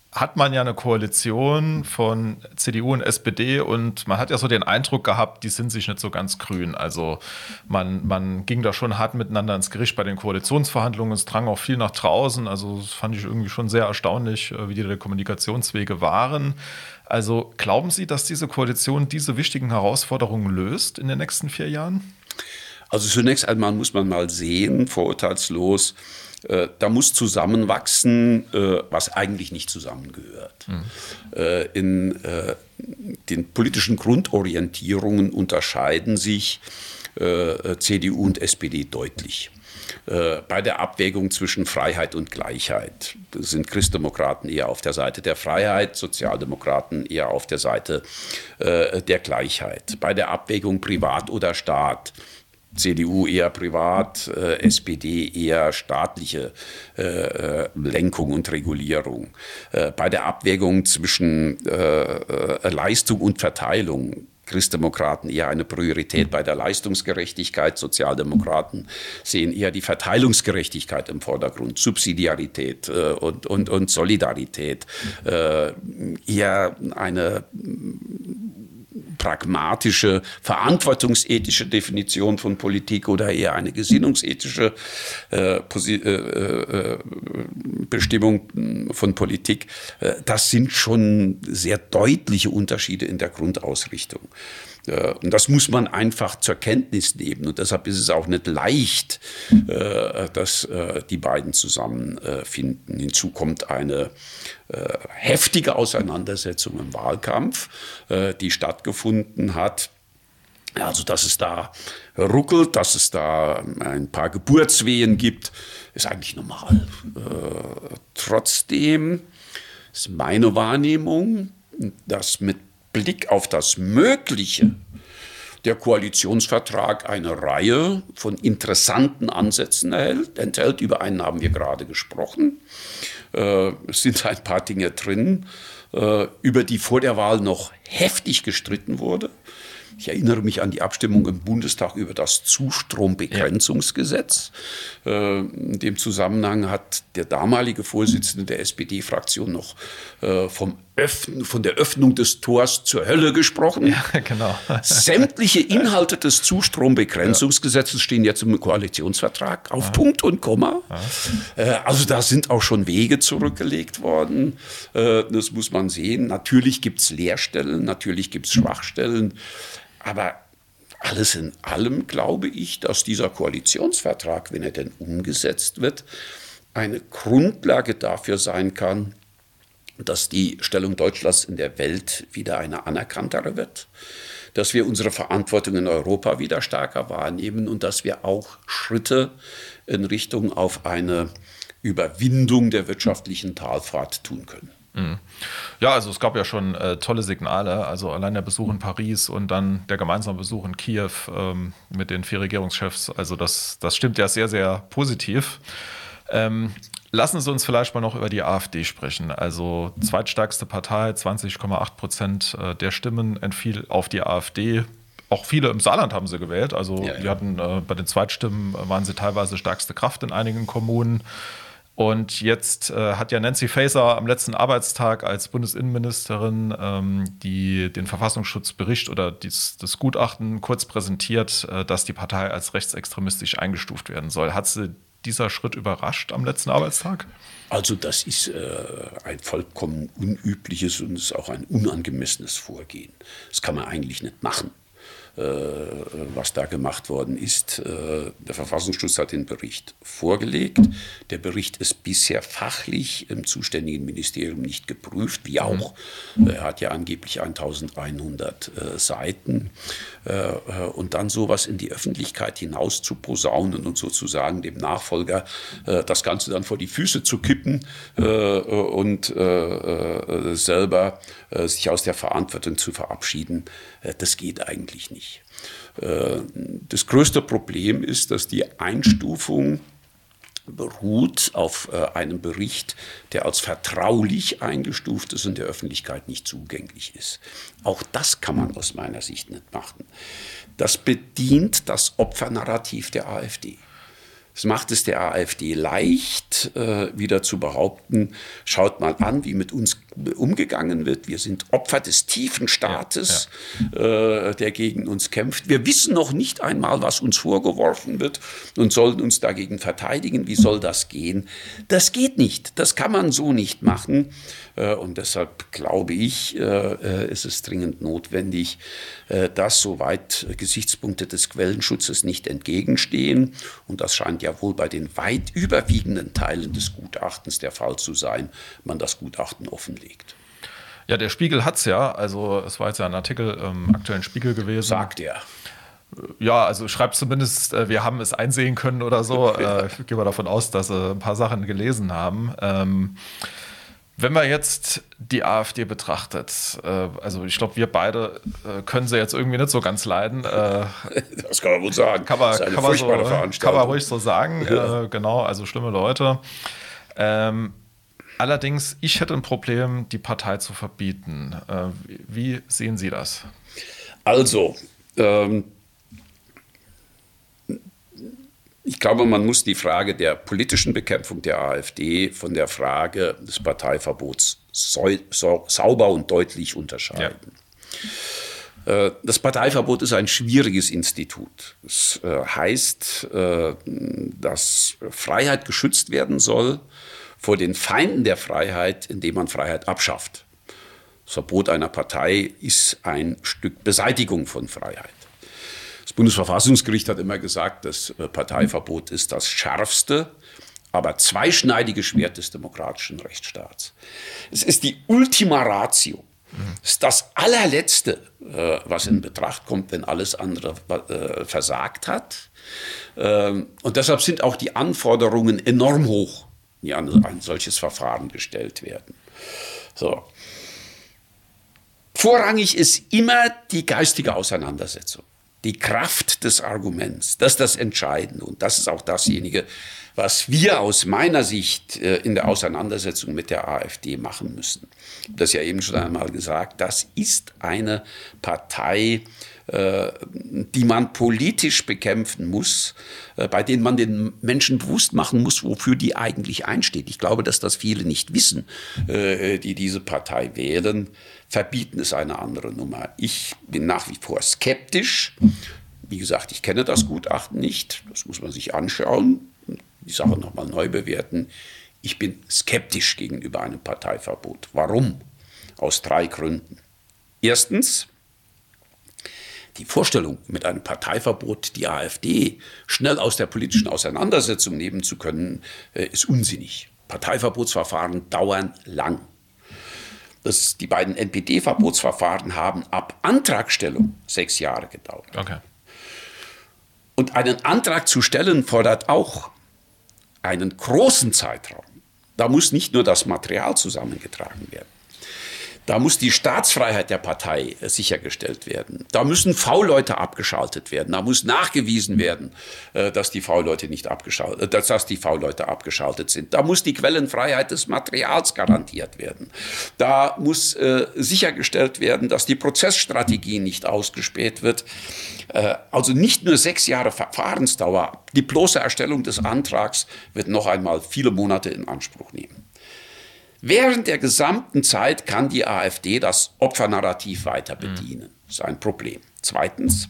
S3: hat man ja eine Koalition von C D U und S P D und man hat ja so den Eindruck gehabt, die sind sich nicht so ganz grün. Also man, man ging da schon hart miteinander ins Gericht bei den Koalitionsverhandlungen. Es drang auch viel nach draußen. Also das fand ich irgendwie schon sehr erstaunlich, wie die Kommunikationswege waren. Also glauben Sie, dass diese Koalition diese wichtigen Herausforderungen löst in den nächsten vier Jahren?
S4: Also zunächst einmal muss man mal sehen, vorurteilslos, äh, da muss zusammenwachsen, äh, was eigentlich nicht zusammengehört. Mhm. Äh, in äh, den politischen Grundorientierungen unterscheiden sich äh, C D U und S P D deutlich. Äh, bei der Abwägung zwischen Freiheit und Gleichheit sind Christdemokraten eher auf der Seite der Freiheit, Sozialdemokraten eher auf der Seite äh, der Gleichheit. Bei der Abwägung Privat oder Staat, C D U eher privat, äh, S P D eher staatliche äh, Lenkung und Regulierung. Äh, bei der Abwägung zwischen äh, äh, Leistung und Verteilung, Christdemokraten eher eine Priorität bei der Leistungsgerechtigkeit, Sozialdemokraten sehen eher die Verteilungsgerechtigkeit im Vordergrund, Subsidiarität äh, und, und, und Solidarität, äh, eher eine pragmatische, verantwortungsethische Definition von Politik oder eher eine gesinnungsethische äh, äh, Bestimmung von Politik. Äh, das sind schon sehr deutliche Unterschiede in der Grundausrichtung. Äh, und das muss man einfach zur Kenntnis nehmen. Und deshalb ist es auch nicht leicht, äh, dass äh, die beiden zusammenfinden. Äh, Hinzu kommt eine äh, heftige Auseinandersetzung im Wahlkampf, äh, die stattgefunden hat. Also, dass es da ruckelt, dass es da ein paar Geburtswehen gibt, ist eigentlich normal. Äh, trotzdem ist meine Wahrnehmung, dass mit Blick auf das Mögliche der Koalitionsvertrag eine Reihe von interessanten Ansätzen enthält. enthält. Über einen haben wir gerade gesprochen. Äh, es sind ein paar Dinge drin, äh, über die vor der Wahl noch heftig gestritten wurde. Ich erinnere mich an die Abstimmung im Bundestag über das Zustrombegrenzungsgesetz. Ja. In dem Zusammenhang hat der damalige Vorsitzende der S P D-Fraktion noch vom Öffnen, von der Öffnung des Tors zur Hölle gesprochen.
S3: Ja, genau.
S4: Sämtliche Inhalte des Zustrombegrenzungsgesetzes stehen jetzt im Koalitionsvertrag auf ja. Punkt und Komma. Ja. Also da sind auch schon Wege zurückgelegt worden. Das muss man sehen. Natürlich gibt es Leerstellen, natürlich gibt es Schwachstellen. Aber alles in allem glaube ich, dass dieser Koalitionsvertrag, wenn er denn umgesetzt wird, eine Grundlage dafür sein kann, dass die Stellung Deutschlands in der Welt wieder eine anerkanntere wird, dass wir unsere Verantwortung in Europa wieder stärker wahrnehmen und dass wir auch Schritte in Richtung auf eine Überwindung der wirtschaftlichen Talfahrt tun können.
S3: Ja, also es gab ja schon äh, tolle Signale, also allein der Besuch in Paris und dann der gemeinsame Besuch in Kiew ähm, mit den vier Regierungschefs, also das, das stimmt ja sehr, sehr positiv. Ähm, lassen Sie uns vielleicht mal noch über die AfD sprechen. Also zweitstärkste Partei, zwanzig Komma acht Prozent der Stimmen entfiel auf die AfD. Auch viele im Saarland haben sie gewählt, also ja, ja. die hatten äh, bei den Zweitstimmen waren sie teilweise stärkste Kraft in einigen Kommunen. Und jetzt äh, hat ja Nancy Faeser am letzten Arbeitstag als Bundesinnenministerin ähm, die, den Verfassungsschutzbericht oder dies, das Gutachten kurz präsentiert, äh, dass die Partei als rechtsextremistisch eingestuft werden soll. Hat sie dieser Schritt überrascht am letzten Arbeitstag?
S4: Also das ist äh, ein vollkommen unübliches und ist auch ein unangemessenes Vorgehen. Das kann man eigentlich nicht machen. Was da gemacht worden ist. Der Verfassungsschutz hat den Bericht vorgelegt. Der Bericht ist bisher fachlich im zuständigen Ministerium nicht geprüft, wie auch. Er hat ja angeblich eintausendeinhundert Seiten. Und dann sowas in die Öffentlichkeit hinaus zu posaunen und sozusagen dem Nachfolger das Ganze dann vor die Füße zu kippen und selber sich aus der Verantwortung zu verabschieden, das geht eigentlich nicht. Das größte Problem ist, dass die Einstufung beruht auf einem Bericht, der als vertraulich eingestuft ist und der Öffentlichkeit nicht zugänglich ist. Auch das kann man aus meiner Sicht nicht machen. Das bedient das Opfernarrativ der AfD. Es macht es der AfD leicht, äh, wieder zu behaupten, schaut mal an, wie mit uns umgegangen wird. Wir sind Opfer des tiefen Staates, ja, ja. Äh, der gegen uns kämpft. Wir wissen noch nicht einmal, was uns vorgeworfen wird und sollen uns dagegen verteidigen. Wie soll das gehen? Das geht nicht. Das kann man so nicht machen. Äh, und deshalb glaube ich, äh, ist es dringend notwendig, äh, dass soweit Gesichtspunkte des Quellenschutzes nicht entgegenstehen. Und das scheint ja wohl bei den weit überwiegenden Teilen des Gutachtens der Fall zu sein, man das Gutachten offenlegt.
S3: Ja, der Spiegel hat es ja, also es war jetzt ja ein Artikel im aktuellen Spiegel gewesen.
S4: Sagt er.
S3: Ja, also schreibt zumindest, wir haben es einsehen können oder so. äh, ich gehe mal davon aus, dass sie ein paar Sachen gelesen haben. Ähm, Wenn man jetzt die AfD betrachtet, äh, also ich glaube, wir beide äh, können sie jetzt irgendwie nicht so ganz leiden. Äh,
S4: das kann man wohl sagen.
S3: Kann man,
S4: das ist eine
S3: kann man,
S4: furchtbare
S3: so,
S4: Veranstaltung.
S3: kann man ruhig so sagen. Ja. Äh, genau, also schlimme Leute. Ähm, allerdings, ich hätte ein Problem, die Partei zu verbieten. Äh, wie sehen Sie das?
S4: Also, ähm, ich glaube, man muss die Frage der politischen Bekämpfung der AfD von der Frage des Parteiverbots sau- sau- sauber und deutlich unterscheiden. Ja. Äh, das Parteiverbot ist ein schwieriges Institut. Das äh, heißt, äh, dass Freiheit geschützt werden soll vor den Feinden der Freiheit, indem man Freiheit abschafft. Das Verbot einer Partei ist ein Stück Beseitigung von Freiheit. Das Bundesverfassungsgericht hat immer gesagt, das Parteiverbot ist das schärfste, aber zweischneidige Schwert des demokratischen Rechtsstaats. Es ist die Ultima Ratio. Es ist das allerletzte, was in Betracht kommt, wenn alles andere versagt hat. Und deshalb sind auch die Anforderungen enorm hoch, die an ein solches Verfahren gestellt werden. So. Vorrangig ist immer die geistige Auseinandersetzung. Die Kraft des Arguments, das ist das Entscheidende. Und das ist auch dasjenige, was wir aus meiner Sicht in der Auseinandersetzung mit der AfD machen müssen. Ich habe das ja eben schon einmal gesagt, das ist eine Partei, die man politisch bekämpfen muss, bei denen man den Menschen bewusst machen muss, wofür die eigentlich einsteht. Ich glaube, dass das viele nicht wissen, die diese Partei wählen. Verbieten ist eine andere Nummer. Ich bin nach wie vor skeptisch. Wie gesagt, ich kenne das Gutachten nicht. Das muss man sich anschauen, die Sache nochmal neu bewerten. Ich bin skeptisch gegenüber einem Parteiverbot. Warum? Aus drei Gründen. Erstens, die Vorstellung, mit einem Parteiverbot die AfD schnell aus der politischen Auseinandersetzung nehmen zu können, ist unsinnig. Parteiverbotsverfahren dauern lang. Das, die beiden N P D-Verbotsverfahren haben ab Antragstellung sechs Jahre gedauert.
S3: Okay.
S4: Und einen Antrag zu stellen fordert auch einen großen Zeitraum. Da muss nicht nur das Material zusammengetragen werden. Da muss die Staatsfreiheit der Partei sichergestellt werden. Da müssen V-Leute abgeschaltet werden. Da muss nachgewiesen werden, dass die V-Leute nicht abgeschaltet, dass, dass die V-Leute abgeschaltet sind. Da muss die Quellenfreiheit des Materials garantiert werden. Da muss äh, sichergestellt werden, dass die Prozessstrategie nicht ausgespäht wird. Äh, also nicht nur sechs Jahre Verfahrensdauer. Die bloße Erstellung des Antrags wird noch einmal viele Monate in Anspruch nehmen. Während der gesamten Zeit kann die AfD das Opfernarrativ weiter bedienen. Das ist ein Problem. Zweitens,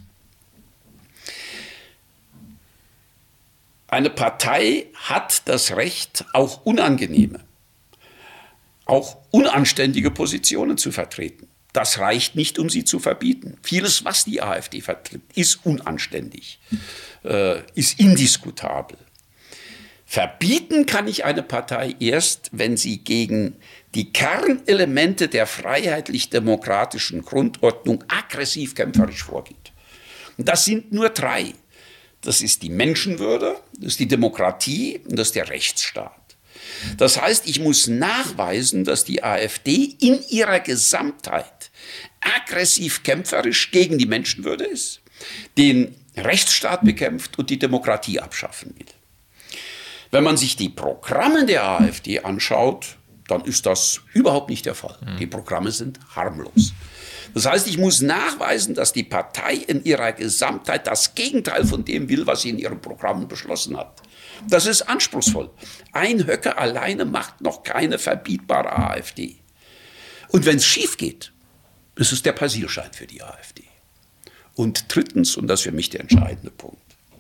S4: eine Partei hat das Recht, auch unangenehme, auch unanständige Positionen zu vertreten. Das reicht nicht, um sie zu verbieten. Vieles, was die AfD vertritt, ist unanständig, äh, ist indiskutabel. Verbieten kann ich eine Partei erst, wenn sie gegen die Kernelemente der freiheitlich-demokratischen Grundordnung aggressiv kämpferisch vorgeht. Und das sind nur drei. Das ist die Menschenwürde, das ist die Demokratie und das ist der Rechtsstaat. Das heißt, ich muss nachweisen, dass die AfD in ihrer Gesamtheit aggressiv kämpferisch gegen die Menschenwürde ist, den Rechtsstaat bekämpft und die Demokratie abschaffen will. Wenn man sich die Programme der AfD anschaut, dann ist das überhaupt nicht der Fall. Die Programme sind harmlos. Das heißt, ich muss nachweisen, dass die Partei in ihrer Gesamtheit das Gegenteil von dem will, was sie in ihren Programmen beschlossen hat. Das ist anspruchsvoll. Ein Höcke alleine macht noch keine verbietbare AfD. Und wenn es schief geht, ist es der Passierschein für die AfD. Und drittens, und das ist für mich der entscheidende Punkt,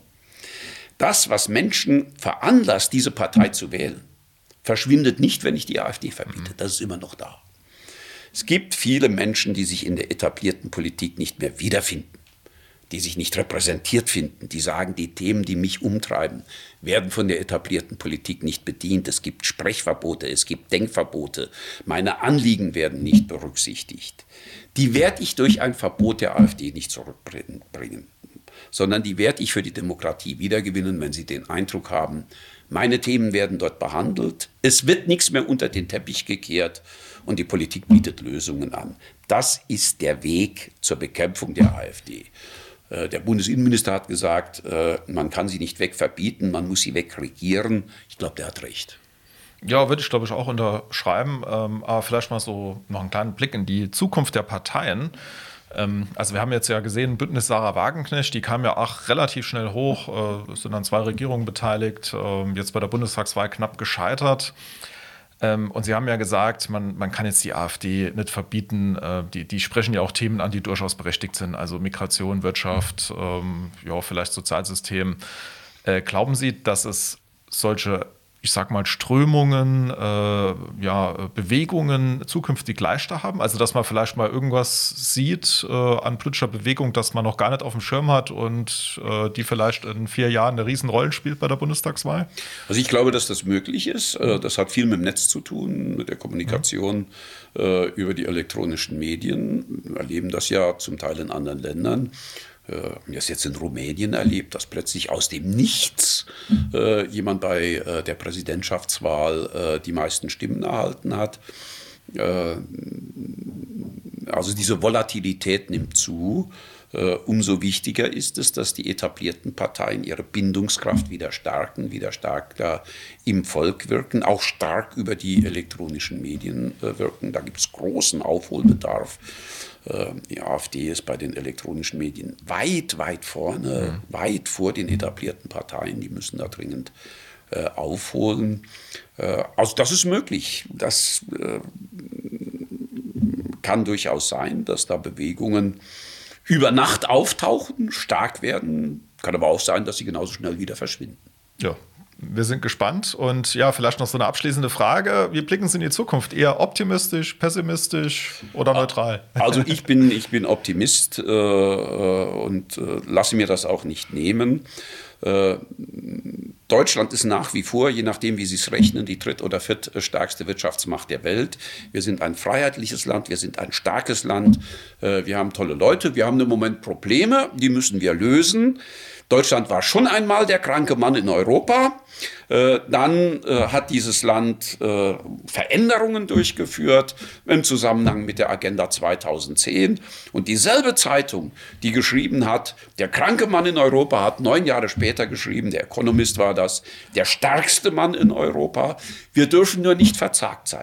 S4: das, was Menschen veranlasst, diese Partei zu wählen, verschwindet nicht, wenn ich die AfD verbiete. Das ist immer noch da. Es gibt viele Menschen, die sich in der etablierten Politik nicht mehr wiederfinden, die sich nicht repräsentiert finden, die sagen, die Themen, die mich umtreiben, werden von der etablierten Politik nicht bedient. Es gibt Sprechverbote, es gibt Denkverbote, meine Anliegen werden nicht berücksichtigt. Die werde ich durch ein Verbot der AfD nicht zurückbringen, sondern die werde ich für die Demokratie wiedergewinnen, wenn sie den Eindruck haben, meine Themen werden dort behandelt, es wird nichts mehr unter den Teppich gekehrt und die Politik bietet Lösungen an. Das ist der Weg zur Bekämpfung der AfD. Der Bundesinnenminister hat gesagt, man kann sie nicht wegverbieten, man muss sie wegregieren. Ich glaube, der hat recht.
S3: Ja, würde ich, glaube ich, auch unterschreiben. Aber vielleicht mal so noch einen kleinen Blick in die Zukunft der Parteien. Also wir haben jetzt ja gesehen, Bündnis Sarah Wagenknecht, die kam ja auch relativ schnell hoch, es sind an zwei Regierungen beteiligt, jetzt bei der Bundestagswahl knapp gescheitert. Und Sie haben ja gesagt, man, man kann jetzt die AfD nicht verbieten. Die, die sprechen ja auch Themen an, die durchaus berechtigt sind, also Migration, Wirtschaft, ja, vielleicht Sozialsystem. Glauben Sie, dass es solche, ich sag mal, Strömungen, äh, ja, Bewegungen zukünftig leichter haben? Also, dass man vielleicht mal irgendwas sieht äh, an politischer Bewegung, das man noch gar nicht auf dem Schirm hat und äh, die vielleicht in vier Jahren eine Riesenrolle spielt bei der Bundestagswahl?
S4: Also ich glaube, dass das möglich ist. Das hat viel mit dem Netz zu tun, mit der Kommunikation mhm. äh, über die elektronischen Medien. Wir erleben das ja zum Teil in anderen Ländern. Wir haben das jetzt in Rumänien erlebt, dass plötzlich aus dem Nichts äh, jemand bei äh, der Präsidentschaftswahl äh, die meisten Stimmen erhalten hat. Äh, also diese Volatilität nimmt zu. Äh, umso wichtiger ist es, dass die etablierten Parteien ihre Bindungskraft wieder stärken, wieder stärker im Volk wirken, auch stark über die elektronischen Medien äh, wirken. Da gibt es großen Aufholbedarf. Die AfD ist bei den elektronischen Medien weit, weit vorne, mhm. weit vor den etablierten Parteien. Die müssen da dringend äh, aufholen. Äh, also das ist möglich. Das äh, kann durchaus sein, dass da Bewegungen über Nacht auftauchen, stark werden. Kann aber auch sein, dass sie genauso schnell wieder verschwinden.
S3: Ja. Wir sind gespannt und ja, vielleicht noch so eine abschließende Frage. Wie blicken Sie in die Zukunft? Eher optimistisch, pessimistisch oder neutral?
S4: Also ich bin, ich bin Optimist äh, und äh, lasse mir das auch nicht nehmen. Äh, Deutschland ist nach wie vor, je nachdem wie Sie es rechnen, die dritt- oder viertstärkste Wirtschaftsmacht der Welt. Wir sind ein freiheitliches Land, wir sind ein starkes Land, äh, wir haben tolle Leute, wir haben im Moment Probleme, die müssen wir lösen. Deutschland war schon einmal der kranke Mann in Europa. Äh, dann äh, hat dieses Land äh, Veränderungen durchgeführt im Zusammenhang mit der Agenda zweitausendzehn. Und dieselbe Zeitung, die geschrieben hat, der kranke Mann in Europa, hat neun Jahre später geschrieben, der Economist war das, der stärkste Mann in Europa. Wir dürfen nur nicht verzagt sein.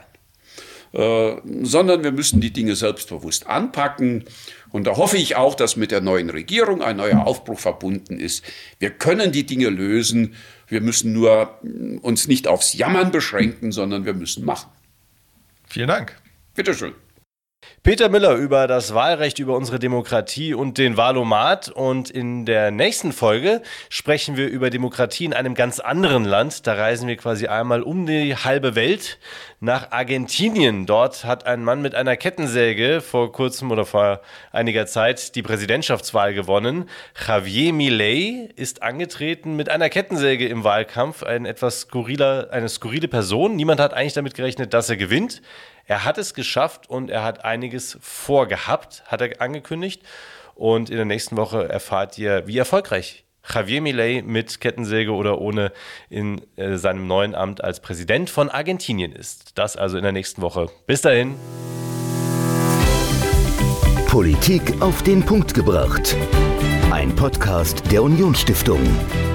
S4: Äh, sondern wir müssen die Dinge selbstbewusst anpacken. Und da hoffe ich auch, dass mit der neuen Regierung ein neuer Aufbruch verbunden ist. Wir können die Dinge lösen. Wir müssen nur uns nicht aufs Jammern beschränken, sondern wir müssen machen.
S3: Vielen Dank.
S4: Bitte schön.
S2: Peter Müller über das Wahlrecht, über unsere Demokratie und den Wahlomat. Und in der nächsten Folge sprechen wir über Demokratie in einem ganz anderen Land. Da reisen wir quasi einmal um die halbe Welt nach Argentinien. Dort hat ein Mann mit einer Kettensäge vor kurzem oder vor einiger Zeit die Präsidentschaftswahl gewonnen. Javier Milei ist angetreten mit einer Kettensäge im Wahlkampf. Ein etwas skurriler, eine skurrile Person. Niemand hat eigentlich damit gerechnet, dass er gewinnt. Er hat es geschafft und er hat einiges vorgehabt, hat er angekündigt. Und in der nächsten Woche erfahrt ihr, wie erfolgreich Javier Milei mit Kettensäge oder ohne in äh, seinem neuen Amt als Präsident von Argentinien ist. Das also in der nächsten Woche. Bis dahin.
S1: Politik auf den Punkt gebracht. Ein Podcast der Unionsstiftung.